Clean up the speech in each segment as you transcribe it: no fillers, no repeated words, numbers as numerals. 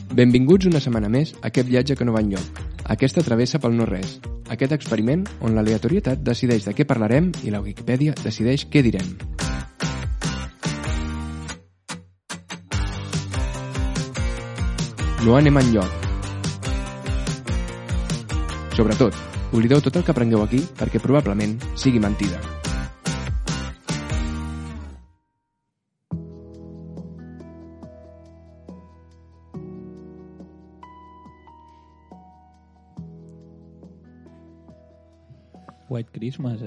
Benvinguts una setmana més a aquest viatge que no va enlloc, aquesta travessa pel no-res, aquest experiment on l'aleatorietat decideix de què parlarem i la Wikipedia decideix què direm. No anem enlloc. Sobretot, oblideu tot el que aprengueu aquí perquè probablement sigui mentida. White Christmas,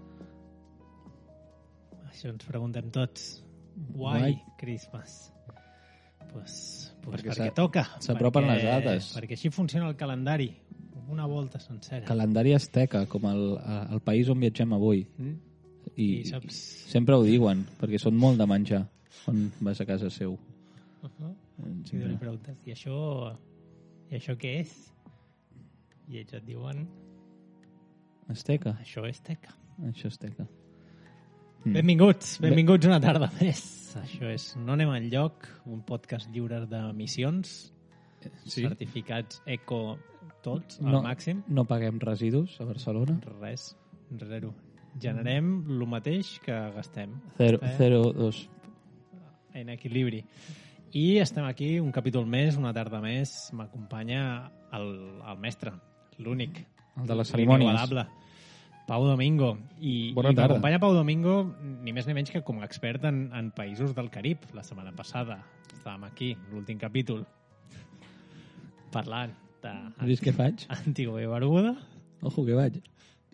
Això ens preguntem tots. Why Christmas? Pues perquè toca. S'apropen les dates. Perquè així funciona el calendari. Una volta sencera. Calendari asteca, com el país on viatgem avui. I saps... sempre ho diuen, perquè són molt de menjar quan vas a casa seu. Sí, li preguntes, i això què és? I ells et diuen... Asteca. Això és teca. Això és teca. Benvinguts una tarda més. Això és No anem enlloc, un podcast lliure d'emissions, certificats eco tots, al màxim. No paguem residus a Barcelona. Res, zero. Generem el mateix que gastem. 0,2. En equilibri. I estem aquí un capítol més, una tarda més. M'acompanya el mestre, l'únic. El de les cerimònies. Inigualable. Pau Domingo. I m'acompanya Pau Domingo ni més ni menys que com a expert en països del Carib. La setmana passada estàvem aquí, l'últim capítol, parlant de... Has vist què faig? Antigua i Barbuda. Ojo, que vaig.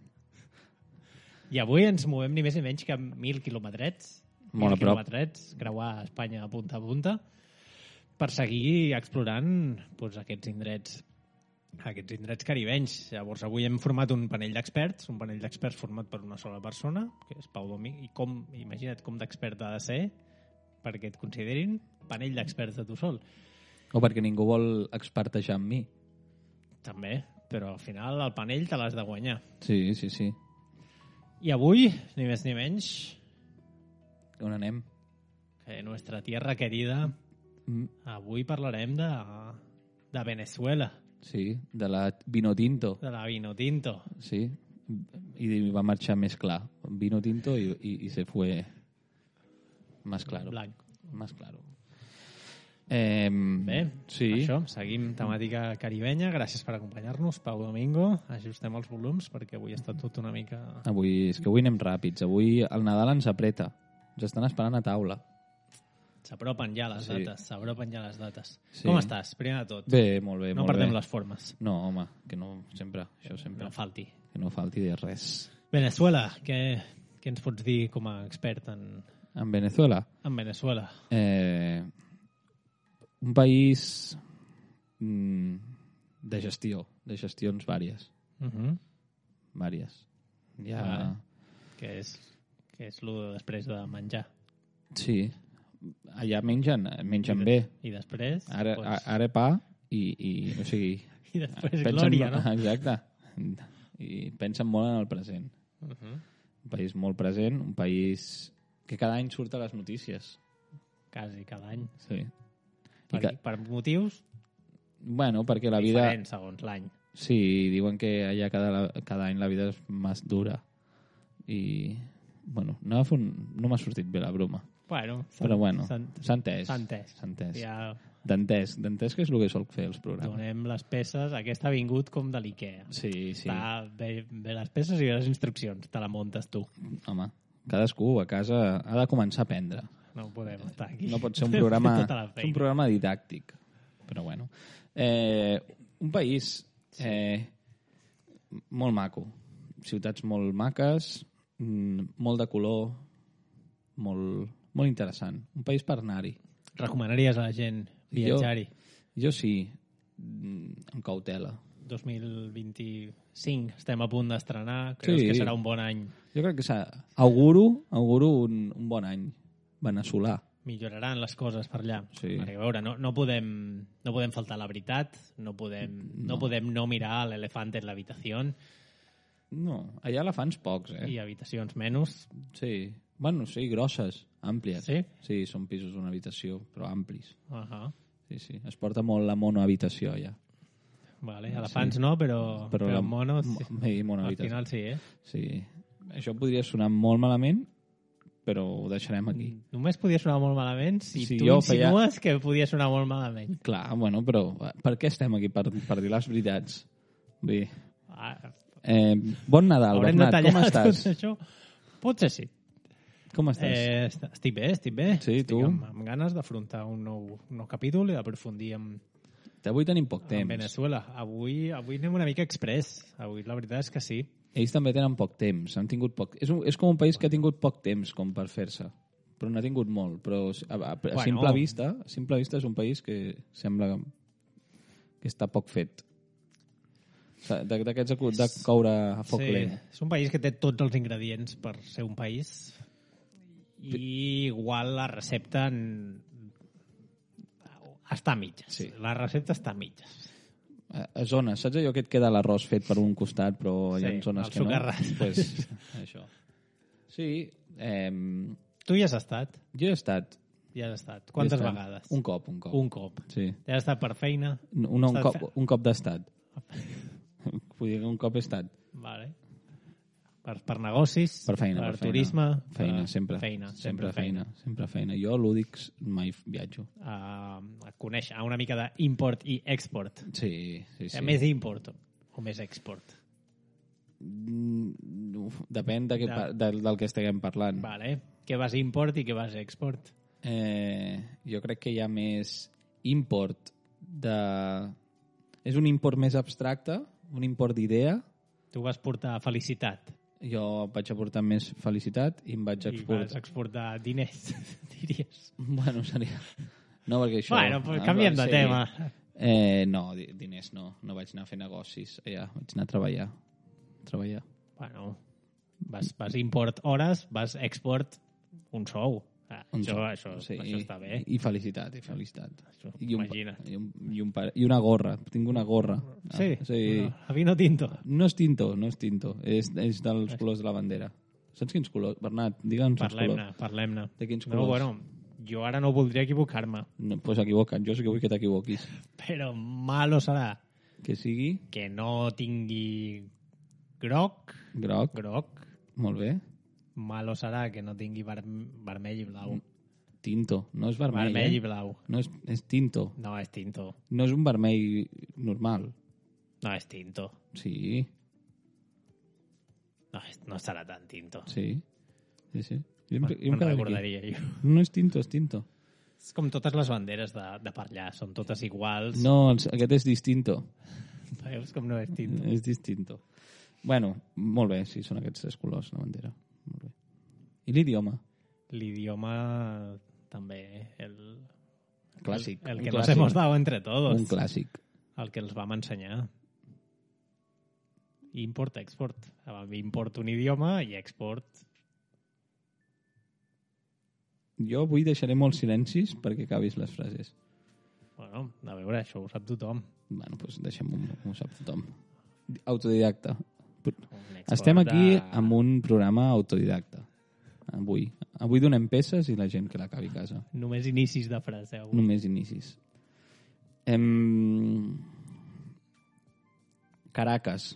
I avui ens movem ni més ni menys que 1.000 quilòmetrets. Molt a prop. Creuar Espanya a punta, per seguir explorant aquests indrets caribenys. Llavors, avui hem format un panell d'experts format per una sola persona, que és Pau Domingo, i imagina't com d'expert ha de ser perquè et considerin panell d'experts de tu sol. O perquè ningú vol expertejar amb mi. També, però al final el panell te l'has de guanyar. Sí. I avui, ni més ni menys... On anem? Que nuestra tierra querida... Avui parlarem de Venezuela. Sí, de la Vinotinto. De la Vinotinto. Sí, i va marxar més clar. Vinotinto y se fue más claro. Blanco. Más claro. Bé, sí. Això, seguim temàtica caribenya. Gràcies per acompanyar-nos, Pau Domingo. Ajustem els volums perquè avui està tot una mica... És que avui anem ràpids. Avui el Nadal ens apreta. Ens estan esperant a taula. S'apropen ja les dates. Sí. Com estàs, primer de tot? Bé, molt bé. No perdem les formes. No, home, que no, sempre. Això sempre. No falti. Que no falti de res. Venezuela, què ens pots dir com a expert en... En Venezuela? En Venezuela. Un país de gestions vàries. Vàries. Què és el de després de menjar? Sí, allà mengen bé. I després? Ara pa i o sigui... I després glòria, no? Exacte. I pensen molt en el present. Un país molt present, un país que cada any surt a les notícies. Quasi cada any. Sí. Per motius? Bueno, perquè la vida... Diferents segons l'any. Sí, diuen que allà cada any la vida és més dura. I... Bueno, no m'ha sortit bé la broma. Però bueno, s'ha entès. Ja... D'entès que és el que sol fer els programes. Donem les peces. Aquesta ha vingut com de l'Ikea. Sí. Està bé les peces i les instruccions. Te la muntes tu. Home, cadascú a casa ha de començar a aprendre. No podem estar aquí. No pot ser un programa didàctic. Però bueno. Un país molt maco. Ciutats molt maques, molt de color, molt interessant. Un país per anar-hi. Recomanaries a la gent viatjar-hi? Jo sí, amb cautela. 2025, estem a punt d'estrenar. Creus que serà un bon any? Jo crec que auguro un bon any veneçolà. Milloraran les coses per allà. Sí. Perquè, a veure, no podem faltar la veritat, no podem no mirar l'elefant en l'habitació. No, allà elefants pocs, I habitacions menys. Sí. Bueno, sí, grosses, àmplies. Sí? Sí, són pisos d'una habitació, però amplis. Uh-huh. Sí. Es porta molt la monohabitació, ja. Vale, elefants no, però monos... Al final sí, Sí. Això podria sonar molt malament, però ho deixarem aquí. Només podia sonar molt malament si tu insinues que podia sonar molt malament. Clar, bueno, però per què estem aquí? Per dir les veritats. Bé. Bon Nadal, Bernat, com estàs? Això? Potser sí. Com estàs? Estic bé. Sí, tu? Amb ganes d'afrontar un nou capítol i d'aprofundir Avui tenim poc temps. En Venezuela. Avui anem una mica express. Avui la veritat és que sí. Ells també tenen poc temps. Han tingut poc... És com un país que ha tingut poc temps com per fer-se. Però no ha tingut molt. Però a simple vista és un país que sembla que està poc fet. D'aquests de coure a foc lent. És un país que té tots els ingredients per ser un país i igual la recepta està a mitges. Sí. La recepta està a mitges. A zones, saps allò que et queda l'arròs fet per un costat, però hi ha zones que no? Pues, això. Sí. Tu hi has estat? Jo he estat. Hi has estat. Quantes vegades? Un cop. Un cop. Sí. Has estat per feina? Un cop d'estat. Vull dir que un cop he estat. Vale. Per negocis? Per feina. Per turisme? Feina, sempre. Sempre feina. Jo, lúdics, mai viatjo. A conèixer, a una mica d'import i export. Sí. Més import o més export? Depèn del que estiguem parlant. Vale. Què vas import i què vas export? Jo crec que hi ha més import És un import més abstracte, un import d'idea. Tu vas portar felicitat. Jo vaig aportar més felicitat i em vaig exportar... I vas exportar diners, diries. Bueno, seria... No, perquè això... Bueno, pues canviem de tema. No, diners no. No vaig anar a fer negocis. Ja, vaig anar a treballar. Bueno, vas import hores, vas export un sou. Això està bé. I felicitat. Imagina't. I una gorra. Tinc una gorra. Sí? A vino tinto. No és tinto. És dels colors de la bandera. Saps quins colors? Bernat, digue'ns els colors. Parlem-ne. De quins colors? No, bueno, jo ara no voldria equivocar-me. Pues equivoca't. Jo sí que vull que t'equivoquis. Però malo serà. Que sigui? Que no tingui groc. Groc. Molt bé. Malo serà que no tingui vermell i blau. Tinto, no és vermell. Vermell i blau. No és tinto. No és tinto. No és un vermell normal. No és tinto. Sí. No serà tan tinto. Sí. Me'n recordaria jo. No és tinto, és tinto. És com totes les banderes de per allà, són totes iguals. No, aquest és distinto. Veus com no és tinto? És distinto. Bueno, molt bé, sí, són aquests tres colors, la bandera. Molt bé. I l'idioma? L'idioma també, el clàssic. El que nos hemos dado entre todos. Un clàssic. El que els vam ensenyar. Import, export. Import un idioma i export. Jo avui deixaré molts silencis perquè acabis les frases. Bueno, a veure, això ho sap tothom. Bueno, doncs deixem-ho, ho sap tothom. Autodidacta. Estem aquí amb un programa autodidacta. Avui donem peces i la gent que l'acabi a casa. Només inicis de frase. Només inicis. Caracas.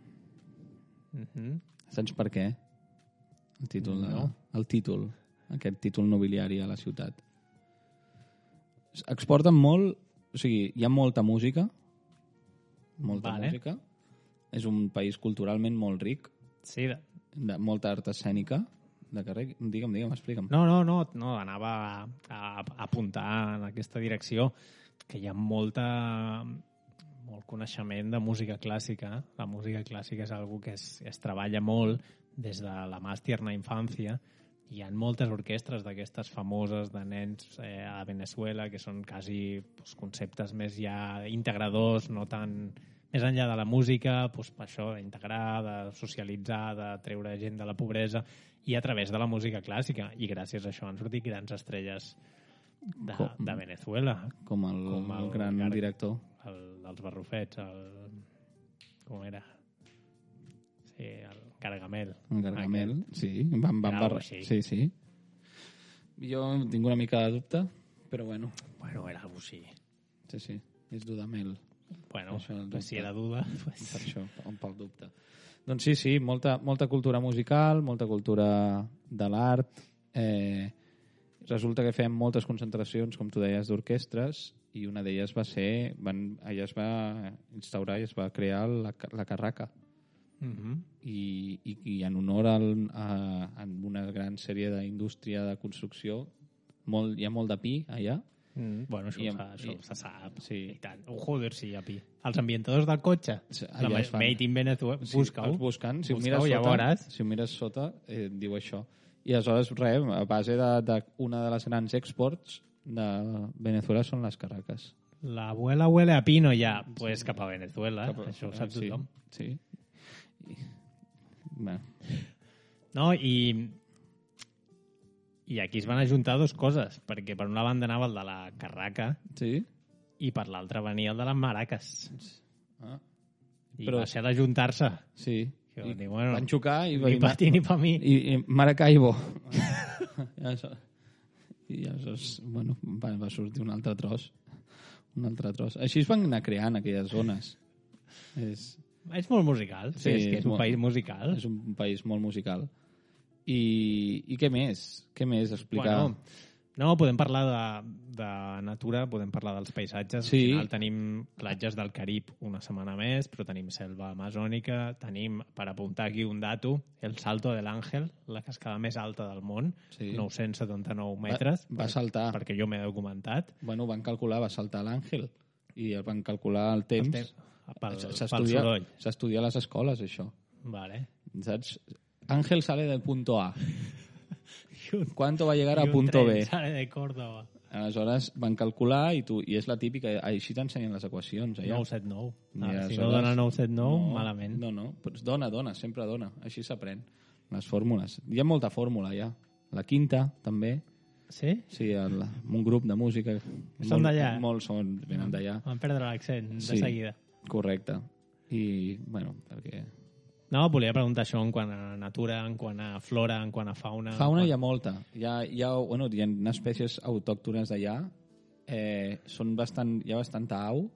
Saps per què? El títol. No. El títol. Aquest títol nobiliari a la ciutat. Exporten molt... O sigui, hi ha molta música. Música. És un país culturalment molt ric. Sí. De molta art escènica. De carrer. Digue'm, explica'm. No, anava a apuntar en aquesta direcció que hi ha molt coneixement de música clàssica. La música clàssica és algo que es treballa molt des de la más tierna infància. Hi ha moltes orquestres d'aquestes famoses de nens a Venezuela que són quasi conceptes més ja integradors, no tan... Més enllà de la música, per això, d'integrar, de socialitzar, de treure gent de la pobresa, i a través de la música clàssica. I gràcies a això han sortit grans estrelles de Venezuela. Com el gran director. Dels Barrufets, com era? Sí, el Gargamel. El Gargamel, sí. Sí. Jo tinc una mica de dubte, però bueno. Bueno, era algo així. Sí. És Dudamel. Bueno, pues si era duda... Pues... Per això, pel dubte. Doncs sí, molta cultura musical, molta cultura de l'art. Resulta que fem moltes concentracions, com tu deies, d'orquestres, i una d'elles va ser... allà es va instaurar i es va crear la Carraca. I en honor a una gran sèrie d'indústria de construcció, hi ha molt de pi allà. Bueno, això se sap. Sí. I tant. Joder, sí, hi ha pi. Els ambientadors del cotxe. Made in Venezuela. Busca-ho. Buscant. Si ho mires sota, diu això. I aleshores, a base d'una de les grans exports de Venezuela són les Carracas. La abuela huele a pino ja. Pues cap a Venezuela. Això ho sap tothom. Sí. Bueno. No, i aquí es van ajuntar dues coses, perquè per una banda anava el de la Carraca i per l'altra venia el de les Maracas. I va ser d'ajuntar-se. Sí. Van xocar i... Ni pa ti ni pa mi. I Maracaibo. I aleshores, bueno, va sortir un altre tros. Així es van anar creant aquelles zones. És molt musical. Sí, és un país musical. És un país molt musical. I què més? Què més explicar? No, podem parlar de natura, podem parlar dels paisatges. Sí. Al final tenim platges del Carib una setmana més, però tenim selva amazònica, tenim, per apuntar aquí un dato, el Salto de l'Àngel, la cascada més alta del món, 979 metres. Va saltar. Perquè jo m'he documentat. Bueno, va saltar l'Àngel i el van calcular el temps. Pel soroll. S'estudia a les escoles, això. Vale. Saps? Ángel sale del punto A. ¿Cuánto va a llegar a punto B? Sale de Córdoba. Aleshores van calcular i és la típica, així t'ensenyen les equacions. 979. Si no dona 979, malament. No, pues dona, sempre dona. Així s'aprèn. Les fórmules. Hi ha molta fórmula, ja. La quinta, també. Sí? Sí, un grup de música. Són d'allà? Molts venen d'allà. Van perdre l'accent de seguida. Correcte. I, bueno, perquè... No, volia preguntar això en quant a natura, en quant a flora, en quant a fauna... Fauna hi ha molta. Hi ha espècies autòctones d'allà. Hi ha bastanta au.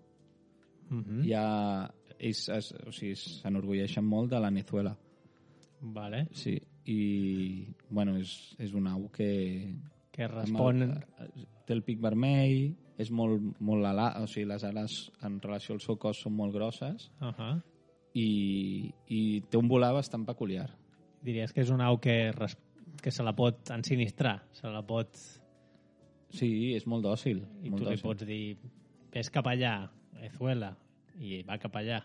S'enorgulleixen molt de la Nezuela. Vale. Sí, i bueno, és un au que respon... Té el pic vermell, és molt alat, o sigui, les ales en relació al seu cos són molt grosses. I té un volar bastant peculiar. Diries que és un au que se la pot ensinistrar, se la pot... Sí, és molt dòcil. I tu li pots dir, ves cap allà, Ezuela, i va cap allà.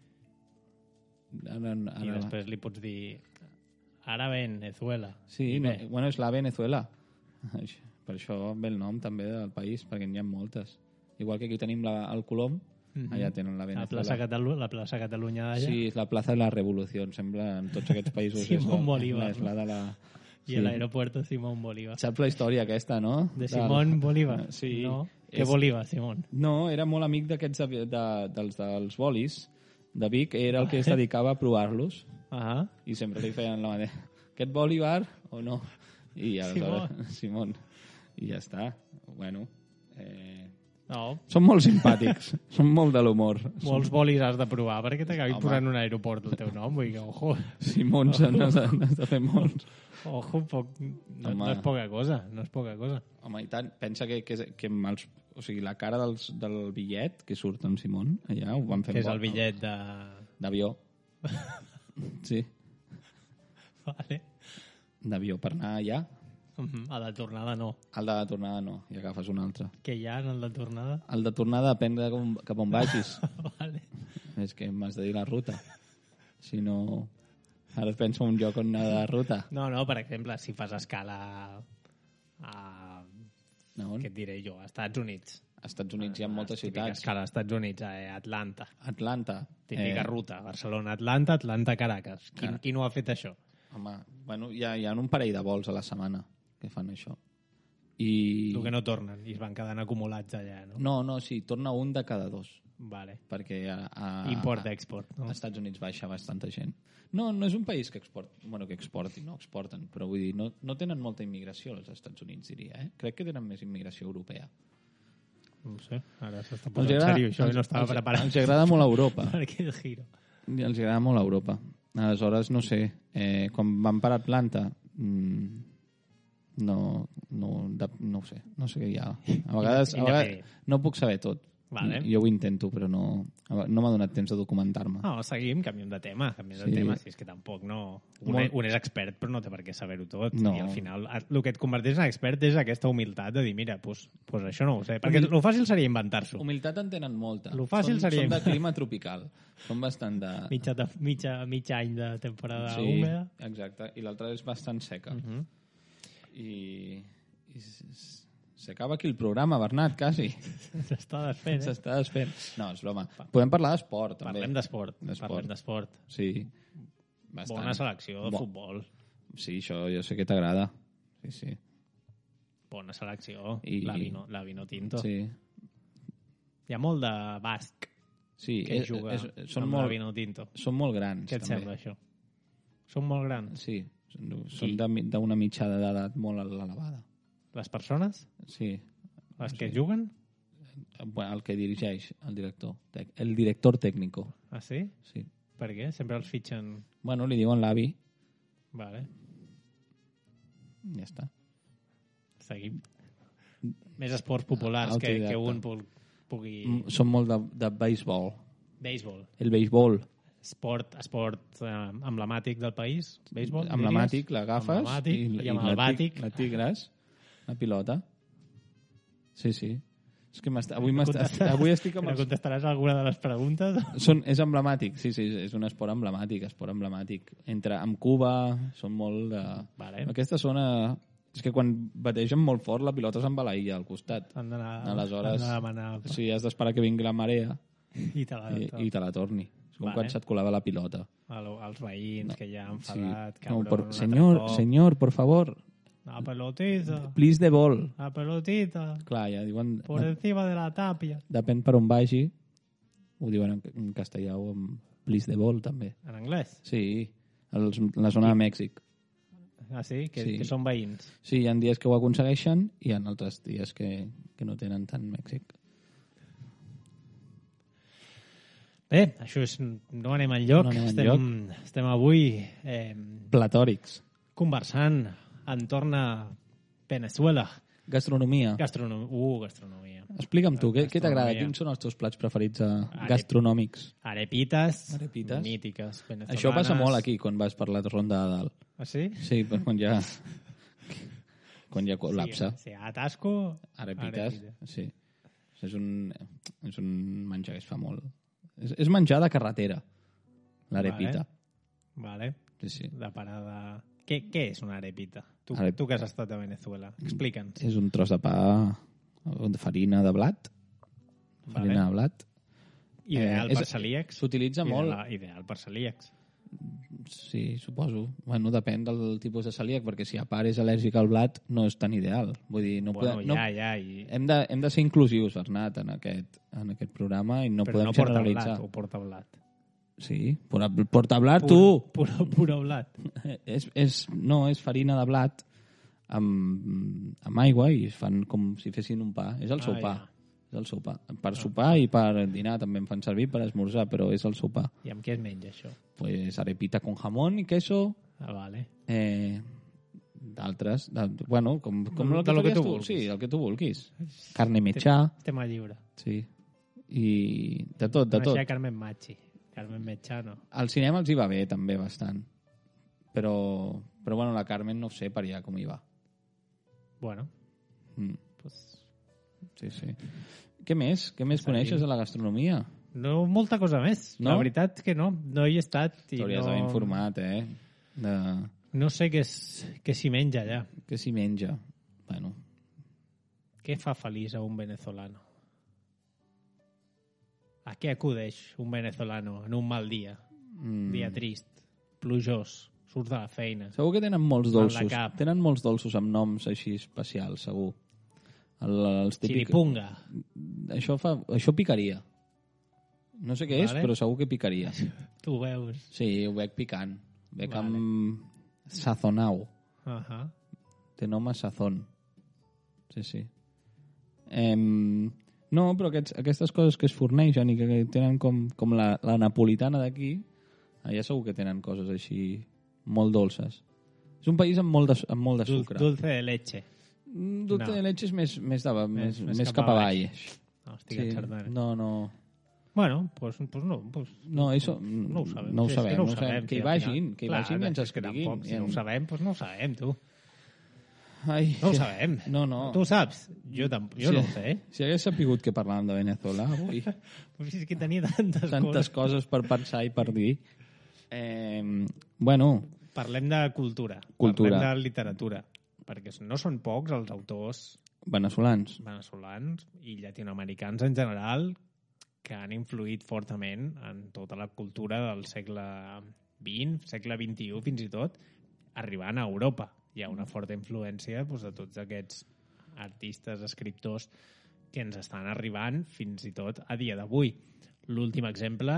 I després li pots dir, ara ven, Ezuela. Sí, és la Venezuela. Per això ve el nom també del país, perquè n'hi ha moltes. Igual que aquí tenim el Colom, allà tenen la Venezuela. La plaça Catalunya d'allà? Sí, és la plaça de la Revolució, em sembla, en tots aquests països. Simón Bolívar. És la de la... I l'aeropuerto Simón Bolívar. Saps la història aquesta, no? De Simón Bolívar? Sí. No? Què Bolívar, Simón? No, era molt amic d'aquests dels bolis de Vic, era el que es dedicava a provar-los. I sempre li feien la manera, aquest Bolívar o no? I aleshores, Simón. I ja està. Bueno... Són molt simpàtics, són molt de l'humor. Molts bolis has de provar perquè t'acabis posant un aeroport el teu nom. Vull dir que, ojo. Simón, n'has de fer molts. Ojo, no és poca cosa, no és poca cosa. Home, i tant, pensa que o sigui, la cara del bitllet que surt amb Simón, allà ho van fer... Que és el bitllet d'avió. Sí. Vale. D'avió per anar allà. El de tornada no. El de tornada no, i agafes un altre. Què hi ha en el de tornada? El de tornada depèn de cap on vagis. Vale. És que m'has de dir la ruta. Si no... Ara et penso un lloc on anar de ruta. No, per exemple, si fas escala a... Què et diré jo? A Estats Units. A Estats Units hi ha moltes ciutats. Escala als Estats Units, a Atlanta. Atlanta. Típica ruta. Barcelona-Atlanta, Atlanta-Caracas. Qui no ha fet això? Home, bueno, hi ha un parell de vols a la setmana que fan això. El que no tornen i es van quedant acumulats allà, no? No, sí, torna un de cada dos. Vale. Perquè import-export. No? Als Estats Units baixa bastanta gent. No és un país que exporten, però vull dir, no tenen molta immigració als Estats Units, diria. Crec que tenen més immigració europea. No sé, ara s'està posant seriós, això no estava preparat. Els agrada molt Europa. Per aquest giro. Els agrada molt Europa. Aleshores, no sé, quan van per Atlanta, no ho sé, no sé què hi ha. A vegades no puc saber tot. Vale. Jo ho intento, però no m'ha donat temps de documentar-me. No, seguim, canviem de tema. Si és que tampoc no... Un és expert, però no té per què saber-ho tot. No. I al final, el que et converteix en expert és aquesta humilitat de dir, mira, pues això no ho sé. Perquè lo fàcil seria inventar-s'ho. Humilitat en tenen molta. Lo fàcil seria... Són de clima tropical. Són bastant de... Mig any de temporada húmeda. Sí, exacte. I l'altra és bastant seca. I s'acaba aquí el programa, Bernat, quasi. S'està desfent, S'està desfent. No, és broma. Podem parlar d'esport, també. Parlem d'esport. Sí. Bastant. Bona selecció de futbol. Sí, això jo sé que t'agrada. Sí. Bona selecció. La Vino Tinto. Sí. Hi ha molt de basc que juga amb la Vino Tinto. Són molt grans, Què et sembla, això? Són molt grans? Sí. Són d'una mitjana d'edat molt elevada. Les persones? Sí. Les que juguen? El que dirigeix, el director. El director tècnico. Ah, sí? Sí. Per què? Sempre els fitxen... Bueno, li diuen l'avi. Vale. Ja està. Seguim. Més esports populars que un pugui... Són molt de béisbol. Béisbol. El béisbol. Esport emblemàtic del país. Béisbol, emblemàtic, l'agafes i amb el bàtic. La tigres, la pilota. Sí. És que avui estic amb... No contestaràs alguna de les preguntes? És emblemàtic, sí, és un esport emblemàtic. Amb Cuba, són molt de... Vale. Aquesta zona... És que quan bategen molt fort, la pilota se'n va a la illa al costat. Aleshores, sí, has d'esperar que vingui la marea i te la torni. És com quan se't colava la pilota. Els veïns que ja han enfadat. Sí. Señor, por favor. La pelotita. Please the ball. La pelotita. Clar, ja diuen... Por encima de la tapia. Depèn per on vagi. Ho diuen en castellà o en please the ball, també. En anglès? Sí, la zona de Mèxic. Ah, sí? Que són veïns. Sí, hi ha dies que ho aconsegueixen i hi ha altres dies que no tenen tant Mèxic. Bé, això és... No anem enlloc. Estem avui... Platòrics. Conversant entorn a Venezuela. Gastronomia. Gastronomia. Explica'm tu, què t'agrada? Quins són els teus plats preferits gastronòmics? Arepites. Mítiques, venezolanes. Això passa molt aquí, quan vas per la ronda de dalt. Ah, sí? Sí, quan ja col·lapsa. Sí, atasco... Arepites, sí. És un menjar que es fa molt. És menjar de carretera, l'arepita. Vale. Sí. De parada... Què és una arepita? Tu que has estat a Venezuela. Explica'ns. És un tros de pa de farina de blat. Farina de blat. Ideal per celíacs. S'utilitza molt. Ideal per celíacs. Sí, suposo. Bueno, depèn del tipus de celíac, perquè si a part és al·lèrgic al blat, no és tan ideal. Vull dir, no podem... Hem de ser inclusius, Bernat, en aquest programa, i no podem generalitzar. Però no porta blat. Sí, porta blat, tu! Puro blat. No, és farina de blat amb aigua i es fan com si fessin un pa. És el sopar. És el sopar. Per sopar i per dinar també em fan servir, per esmorzar, però és el sopar. I amb què es menja, això? Pues arepita con jamón i queso. Ah, vale. D'altres. Bueno, com el que tu vulguis. Sí, el que tu vulguis. Carne mechà. Tema lliure. Sí. I de tot. Coneixia Carmen Machi. Carmen Mechano. Al cinema els hi va bé, també, bastant. Però bueno, la Carmen no sé per allà com hi va. Bueno. Pues... Sí. Què més coneixes de la gastronomia? No, molta cosa més. No? La veritat que no hi he estat. T'hauries d'haver informat, No sé què s'hi menja allà. Què s'hi menja? Bueno. Què fa feliç a un venezolano? A què acudeix un venezolano en un mal dia? Dia trist, plujós, surts de la feina. Segur que tenen molts dolços. Tenen molts dolços amb noms així especials, segur. Chiripunga. Això picaria. No sé què és, però segur que picaria. Tu ho veus? Sí, ho veig picant. Veig amb sazonau. Té nom a sazón. Sí. No, però aquestes coses que es forneixen i que tenen com la napolitana d'aquí, allà segur que tenen coses així molt dolces. És un país amb molt de sucre. Dulce de leche. Dulce de leche és més Més cap avall. No, estic encertant. No. Bueno, pues no. No, això No ho sabem. No ho Sí, és sabem. no ho sabem. Que hi vagin i ens escriguin. Si no ho sabem, doncs no ho sabem, tu. Ai, No ho sabem. No. Tu ho saps? Jo no ho sé. Si hagués sapigut que parlàvem de Venezuela avui, Pues és que tenia tantes coses per pensar i per dir. Bueno, Parlem de cultura. Cultura. Parlem de literatura. Perquè no són pocs els autors venezolans. i llatinoamericans en general que han influït fortament en tota la cultura del segle XX, segle XXI fins i tot, arribant a Europa. Hi ha una forta influència doncs, de tots aquests artistes, escriptors que ens estan arribant fins i tot a dia d'avui. L'últim exemple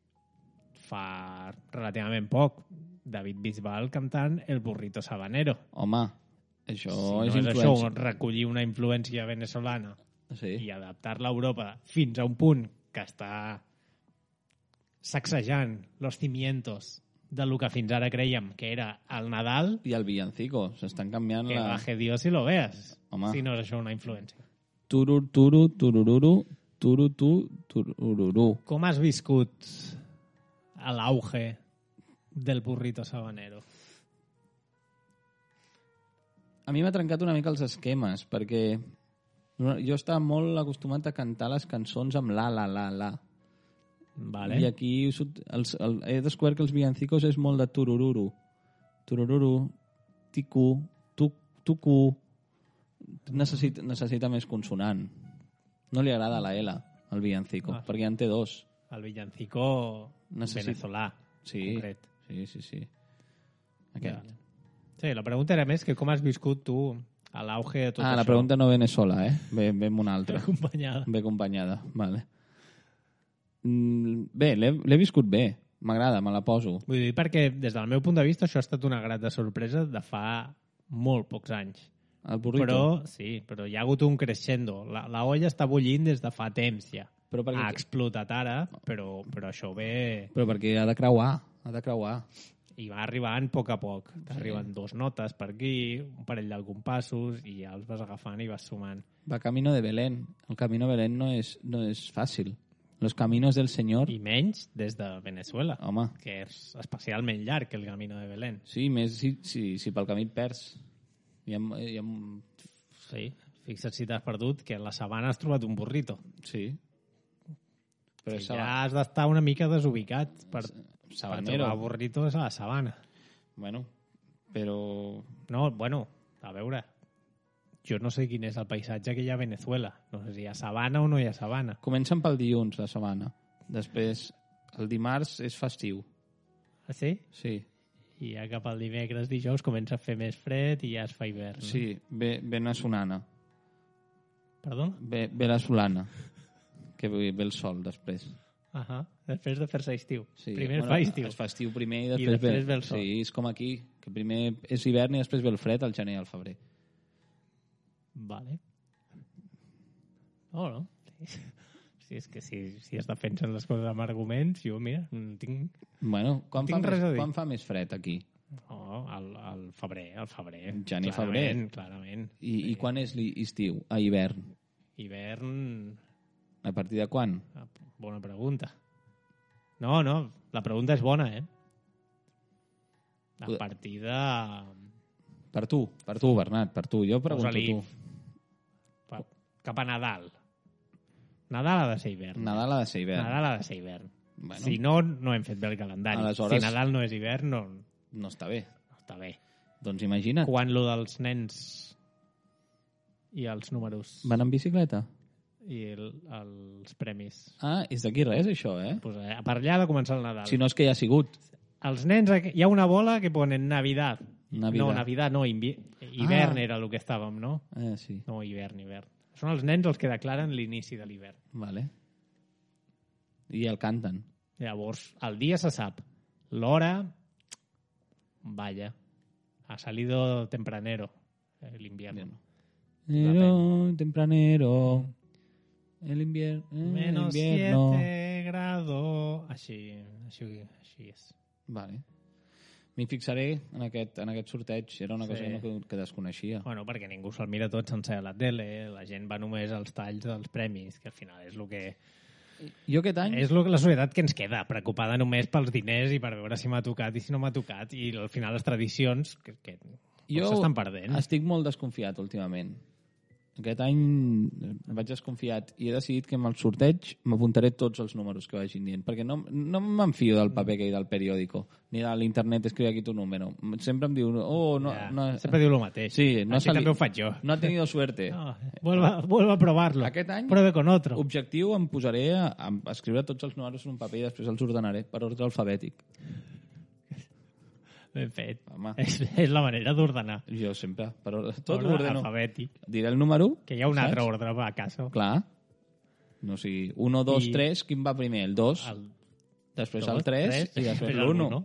fa relativament poc, David Bisbal cantant El burrito sabanero. Home, això Si és no és influència. això, recollir una influència venezolana Sí. i adaptar-la a Europa fins a un punt que està sacsejant los cimientos de lo que fins ara creiem que era el Nadal, I el villancico, s'estan canviant que la... baje Dios si lo veas. Home. Si no és això una influència. Tururu, turururu. Com has viscut a l'auge del burrito sabanero? A mi m'ha trencat una mica els esquemes, perquè jo estava molt acostumat a cantar les cançons amb la. Vale. I aquí he descobert que els villancicos és molt de turururu. Turururu, ticu, tucu. Necessita més consonant. No li agrada la L, al villancico, perquè ja en té dos. El villancico venezolà, Sí, concret. sí. Aquest. Sí, la pregunta era més que com has viscut tu a l'auge de tot això. La pregunta no ve sola, Ve amb una altra. Acompanyada. Ve acompanyada, vale. Bé, l'he viscut bé. M'agrada, me la poso. Vull dir, perquè des del meu punt de vista això ha estat una grata sorpresa de fa molt pocs anys. El burrito. Però hi ha hagut un crescendo. La olla està bullint des de fa temps ja. Però perquè... Ha explotat ara, però això ve... Però perquè ha de creuar. I va arribant a poc a poc. T'arriben 2 notes per aquí, un parell de compassos, i ja els vas agafant i vas sumant. Va camino de Belén. El camino de Belén no és fàcil. Los caminos del Señor... I menys des de Venezuela, Home, que és especialment llarg el camino de Belén. sí, més si pel camí et perds. Sí, fixa't si t'has perdut que a la sabana has trobat un burrito. Sí. Però és Ja has d'estar una mica desubicat per sabanero. trobar burritos a la sabana. Bueno, però... No, bueno, a veure, jo no sé quin és el paisatge que hi ha a Venezuela. No sé si hi ha sabana o no hi ha sabana. Comencen pel dilluns, la setmana. Després, el dimarts és festiu. Ah, sí? Sí. I ja cap al dimecres, dijous, comença a fer més fred i ja es fa hivern. No? Sí, ve la solana. Perdó? Ve la solana. Que ve el sol després. Després de fer-se estiu. Sí. Primer fa estiu. Es fa estiu primer i I després, després ve el sol. Sí, és com aquí, que primer és hivern i després ve el fred al gener i al febrer. Vale. No. Sí, és que si es defensen les coses amb arguments, jo, mira, no tinc... Bueno, quan fa més fred aquí? No, al febrer, Gener, febrer. Clarament. I quan és l'estiu? A hivern. Hivern... A partir de quan? Bona pregunta. No, la pregunta és bona, A partir de... Per tu, Bernat, per tu. Jo pregunto Posa-li tu. Cap a Nadal. Nadal ha de ser hivern. Nadal ha de ser hivern. Nadal ha de ser hivern. Bueno. Si no, no hem fet bé el calendari. Aleshores- Si Nadal no és hivern, no No està bé. està bé. Doncs imagina't. Quan lo dels nens i els números Van en bicicleta? i els premis. És d'aquí res, això, Pues, per allà ha de començar el Nadal. Si no és que ja ha sigut. Els nens, hi ha una bola que ponen Navidad. Navidad. No, Navidad no, hivern era el que estàvem, no? Sí. No, hivern. Són els nens els que declaren l'inici de l'hivern. Vale. I el canten. Llavors, el dia se sap. L'hora, vaya, ha salido tempranero, l'invierno. Tempranero. El invierno... Menos 7 grados... Així és. Vale. M'hi fixaré en aquest sorteig. Era una cosa que desconeixia. Bueno, perquè ningú se'l mira tot sencer a la tele, la gent va només als talls dels premis, que al final és el que... Jo aquest any... És la societat que ens queda, preocupada només pels diners i per veure si m'ha tocat i si no m'ha tocat, i al final les tradicions que s'estan perdent. Jo estic molt desconfiat últimament. Aquest any vaig desconfiat i he decidit que amb el sorteig m'apuntaré tots els números que vagin dient, perquè no m'enfio del paper que hi ha del periòdico, ni de l'internet escriu aquí tu número. Sempre em diu... Sempre diu el mateix. Sí, així també ho faig jo. No ha tenido suerte. No, vuelva a provarlo. Aquest any, pruebe con otro. Objectiu, em posaré a escriure tots els números en un paper i després els ordenaré per ordre alfabètic. Ben fet. Home. És la manera d'ordenar. Jo sempre. Tot ho ordeno. Alfabètic. Diré el número. Que hi ha un altre ordre a casa. Clar. No, o sigui, 1, 2, 3, quin va primer? El 2, després el 3 i després l'1. No?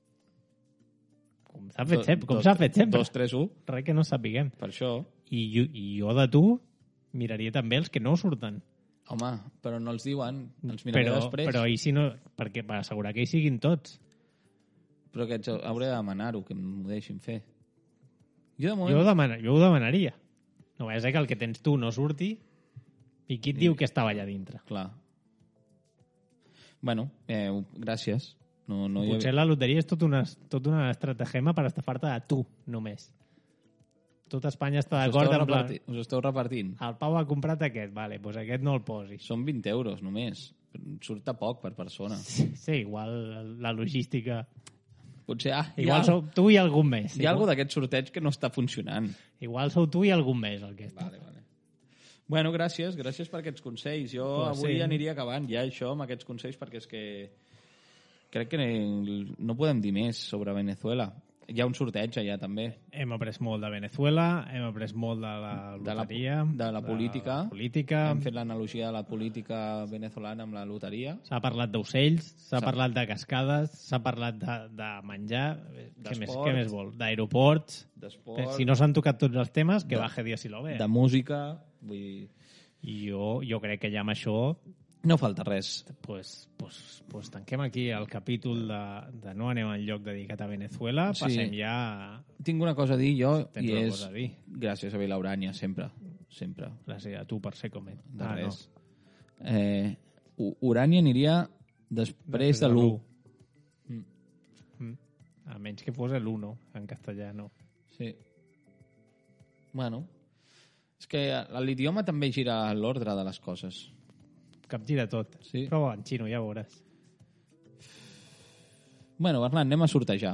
Com s'ha fet sempre. 2, 3, 1. Res que no sapiguem. Per això. I jo de tu miraria també els que no surten. Home, però no els diuen. Els miraré després. Però i si no... Perquè per assegurar que hi siguin tots. Però que hauré de demanar-ho, que m'ho deixin fer. Jo ho demanaria. No va ser que el que tens tu no surti i qui et diu que estava allà dintre. Clar. Bueno, gràcies. Potser la loteria és tot una estratagema per estafar-te a tu, només. Tot Espanya està d'acord amb us esteu repartint. El Pau ha comprat aquest, vale, doncs aquest no el posis. Són 20 euros només. Surt a poc per persona. Sí, igual la logística... Potser, igual sou tu i algun més. Hi ha alguna d'aquest sorteig que no està funcionant. Igual sou tu i algun més, el que està. Vale. Bueno, gràcies per aquests consells. Jo avui aniria acabant ja això amb aquests consells perquè és que crec que no podem dir més sobre Venezuela. Hi ha un sorteig allà també. Hem après molt de Venezuela, hem après molt de la loteria, de la política. Hem fet l'analogia de la política venezolana amb la loteria. S'ha parlat d'ocells, s'ha parlat de cascades, s'ha parlat de menjar, què més vol? D'aeroports. Si no s'han tocat tots els temes, que baje Dios y lo vea. De música. Vull dir... I jo crec que ja amb això... No falta res. Pues tanquem aquí el capítol de No anem enlloc dedicat a Venezuela. Passem ja... Tinc una cosa a dir jo i és... Gràcies a Vilaurània, sempre. Gràcies a tu per ser com ets. De res. No. Urània aniria després de l'1. A menys que fos l'1 en castellà, no. Sí. Bueno, és que l'idioma també gira l'ordre de les coses. Capgira tot. Sí. Prova en xino, ja veuràs. Bueno, Bernat, anem a sortejar.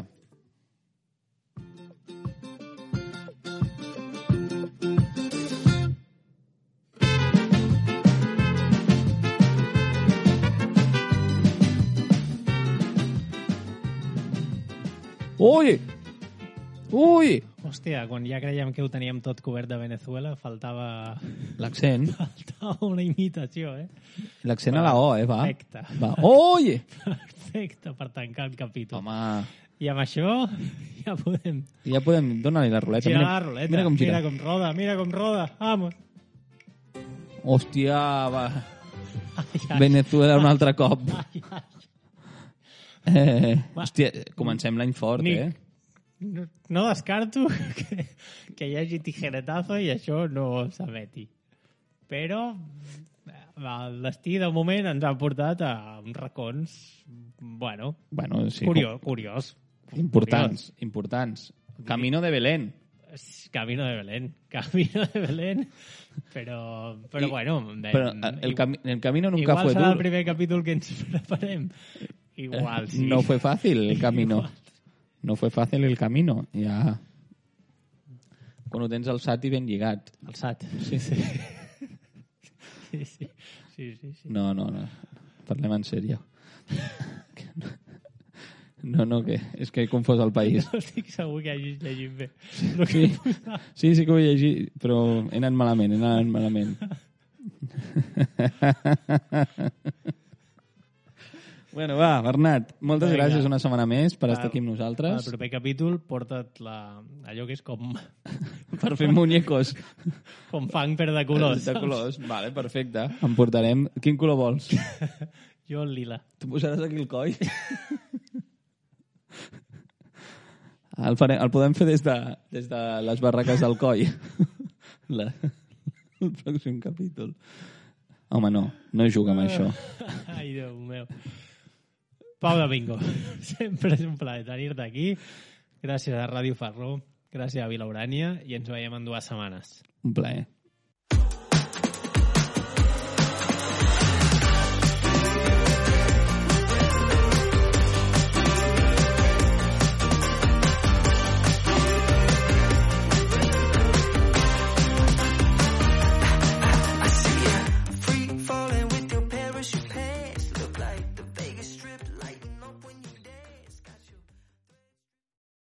Ui! Hòstia, quan ja creiem que ho teníem tot cobert de Venezuela, faltava... L'accent. Faltava una imitació, L'accent a la O, va. Perfecte. Va. Ui! Perfecte, per tancar el capítol. Home... I amb això ja podem... Ja podem... Dóna-li la ruleta. Gira la ruleta. Mira com gira. Mira com roda. Vamos. Hòstia, va. Venezuela un altre cop. Hòstia, comencem l'any fort, No descarto que hi hagi tijeretazo i això no s'emeti. Però el destí, de moment, ens ha portat a uns racons, sí, curiós. Importants. Camino de Belén. Camino de Belén. Però bueno... Però el camino nunca fue duro. Igual serà el primer capítol que ens preparem. Igual, sí. No fue fácil el camino. No fue fácil el camino. Ja... Quan ho tens alçat i ben lligat. Alçat. Sí. No. Parlem en sèrio. No, que és que he confós el país. No estic segur que hagis llegit bé. Sí que ho he llegit, però he anat malament. Bueno, va, Bernat, moltes gràcies una setmana més per estar aquí amb nosaltres. El proper capítol porta't allò que és com... Per fer muñecos. Com fang per de colors. De colors, vale, perfecte. Em portarem... Quin color vols? Jo el lila. Tu posaràs aquí el coll? El podem fer des de les barraques del coll. El pròxim capítol. Home, no juga amb això. Ai, Déu meu. Pau Domingo, sempre és un plaer tenir-te aquí. Gràcies a Ràdio Ferró, gràcies a Vila Urània i ens veiem en 2 setmanes. Un plaer.